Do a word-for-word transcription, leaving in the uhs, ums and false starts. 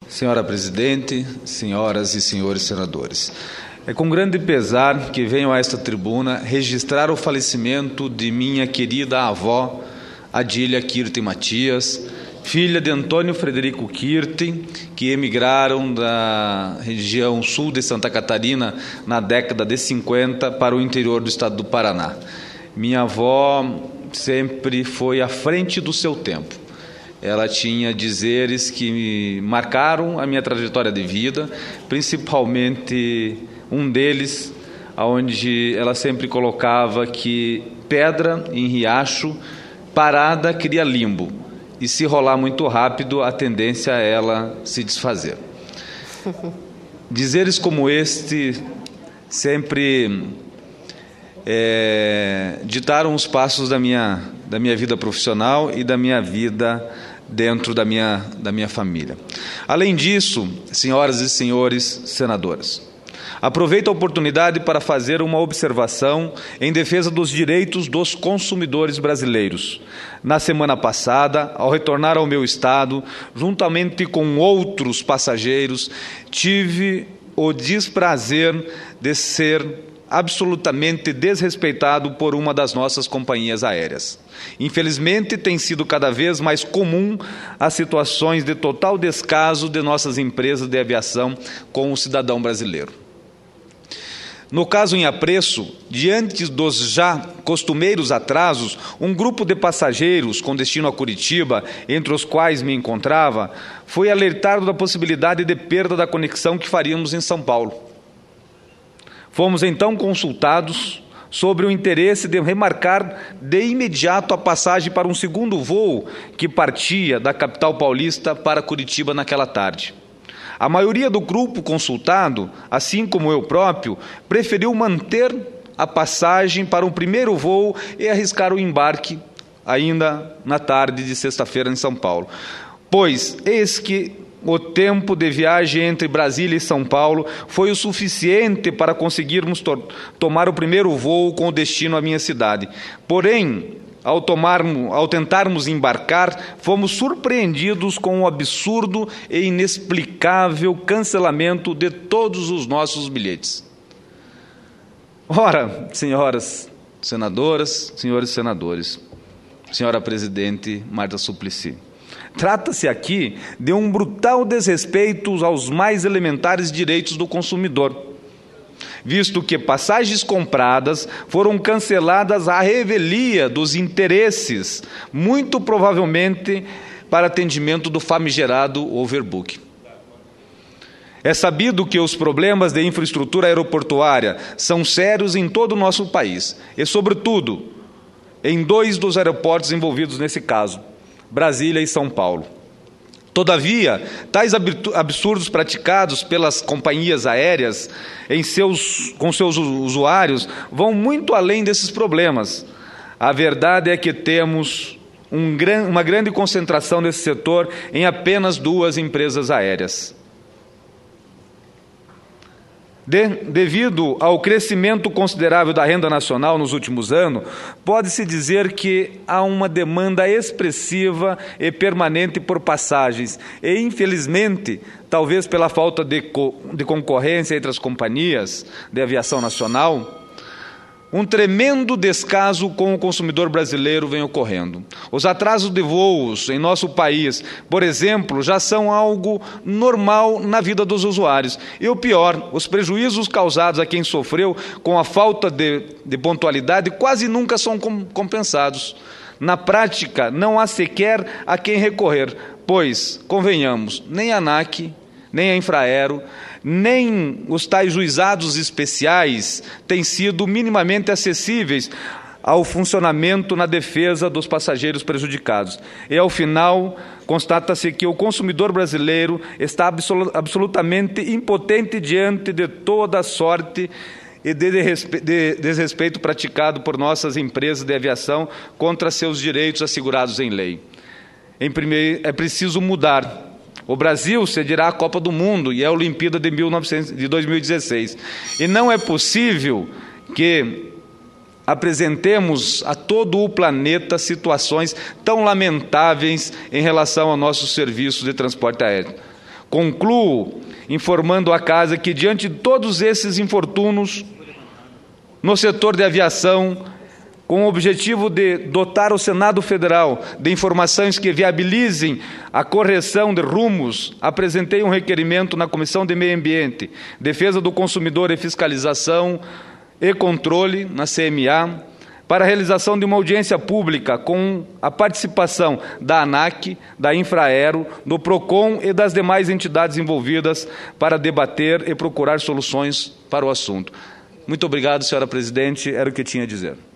Senhora Presidente, senhoras e senhores senadores, é com grande pesar que venho a esta tribuna registrar o falecimento de minha querida avó, Adília Kirten Matias, filha de Antônio Frederico Kirten, que emigraram da região sul de Santa Catarina na década de cinquenta para o interior do estado do Paraná. Minha avó sempre foi à frente do seu tempo. Ela tinha dizeres que marcaram a minha trajetória de vida, principalmente um deles, onde ela sempre colocava que pedra em riacho parada cria limbo, e se rolar muito rápido, a tendência é ela se desfazer. Dizeres como este sempre é, ditaram os passos da minha, da minha vida profissional e da minha vida dentro da minha, da minha família. Além disso, senhoras e senhores senadores, aproveito a oportunidade para fazer uma observação em defesa dos direitos dos consumidores brasileiros. Na semana passada, ao retornar ao meu estado, juntamente com outros passageiros, tive o desprazer de ser absolutamente desrespeitado por uma das nossas companhias aéreas. Infelizmente, tem sido cada vez mais comum as situações de total descaso de nossas empresas de aviação com o cidadão brasileiro. No caso em apreço, diante dos já costumeiros atrasos, um grupo de passageiros com destino a Curitiba, entre os quais me encontrava, foi alertado da possibilidade de perda da conexão que faríamos em São Paulo. Fomos então consultados sobre o interesse de remarcar de imediato a passagem para um segundo voo que partia da capital paulista para Curitiba naquela tarde. A maioria do grupo consultado, assim como eu próprio, preferiu manter a passagem para um primeiro voo e arriscar o embarque ainda na tarde de sexta-feira em São Paulo. Pois, eis que o tempo de viagem entre Brasília e São Paulo foi o suficiente para conseguirmos to- tomar o primeiro voo com destino à minha cidade. Porém, ao, tomarmos, ao tentarmos embarcar, fomos surpreendidos com o absurdo e inexplicável cancelamento de todos os nossos bilhetes. Ora, senhoras senadoras, senhores senadores, senhora Presidente Marta Suplicy, trata-se aqui de um brutal desrespeito aos mais elementares direitos do consumidor, visto que passagens compradas foram canceladas à revelia dos interesses, muito provavelmente para atendimento do famigerado overbook. É sabido que os problemas de infraestrutura aeroportuária são sérios em todo o nosso país, e, sobretudo, em dois dos aeroportos envolvidos nesse caso, Brasília e São Paulo. Todavia, tais absurdos praticados pelas companhias aéreas em seus, com seus usuários vão muito além desses problemas. A verdade é que temos um, uma grande concentração nesse setor em apenas duas empresas aéreas. De, devido ao crescimento considerável da renda nacional nos últimos anos, pode-se dizer que há uma demanda expressiva e permanente por passagens e, infelizmente, talvez pela falta de, co, de concorrência entre as companhias de aviação nacional, um tremendo descaso com o consumidor brasileiro vem ocorrendo. Os atrasos de voos em nosso país, por exemplo, já são algo normal na vida dos usuários. E o pior, os prejuízos causados a quem sofreu com a falta de, de pontualidade quase nunca são compensados. Na prática, não há sequer a quem recorrer, pois, convenhamos, nem a ANAC, nem a Infraero, nem os tais juizados especiais têm sido minimamente acessíveis ao funcionamento na defesa dos passageiros prejudicados. E, ao final, constata-se que o consumidor brasileiro está absolut- absolutamente impotente diante de toda a sorte e de, de, de desrespeito praticado por nossas empresas de aviação contra seus direitos assegurados em lei. Em primeiro, é preciso mudar. O Brasil cedirá a Copa do Mundo e a Olimpíada de, mil e novecentos, de dois mil e dezesseis. E não é possível que apresentemos a todo o planeta situações tão lamentáveis em relação ao nosso serviço de transporte aéreo. Concluo informando a Casa que, diante de todos esses infortúnios no setor de aviação, com o objetivo de dotar o Senado Federal de informações que viabilizem a correção de rumos, apresentei um requerimento na Comissão de Meio Ambiente, Defesa do Consumidor e Fiscalização e Controle, na C M A, para a realização de uma audiência pública com a participação da ANAC, da Infraero, do PROCON e das demais entidades envolvidas para debater e procurar soluções para o assunto. Muito obrigado, senhora presidente, era o que tinha a dizer.